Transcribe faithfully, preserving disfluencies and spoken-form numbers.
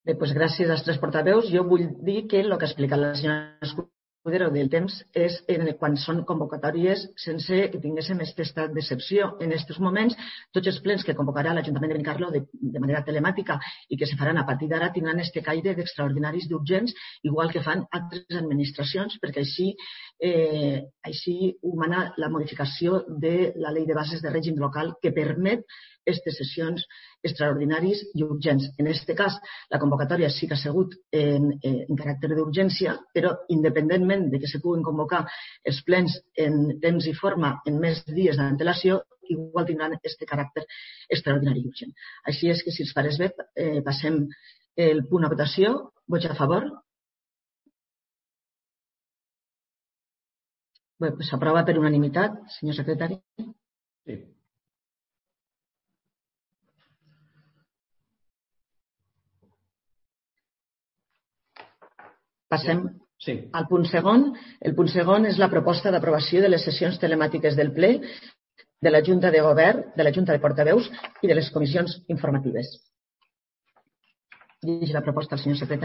Bé, doncs gràcies als tres portaveus. Jo vull dir que el que ha explicat la senyora Escudero del temps és quan són convocatòries sense que tinguéssim aquest estat d'excepció. En aquests moments, tots els plens que convocarà l'Ajuntament de Benicarló de, de manera telemàtica i que se faran a partir d'ara tindran este caire d'extraordinaris d'urgents, igual que fan altres administracions, perquè així, eh, així ho mana la modificació de la llei de bases de règim local que permet aquestes sessions extraordinaris i urgents. En aquest cas, la convocatòria sí que ha sigut en, en caràcter d'urgència, però independentment de que se puguin convocar els plens en temps i forma en més dies d'antelació, igual tindran aquest caràcter extraordinari i urgent. Així és que, si els pareix bé, eh, passem el punt a votació. Vots a favor? Bé, s'aprova per unanimitat, senyor secretari. Sí. Passem sí. al punt segon. El punt segon és la proposta d'aprovació de les sessions telemàtiques del ple, de la Junta de Govern, de la Junta de Portaveus i de les comissions informatives. Dirigeix la proposta al senyor secretari.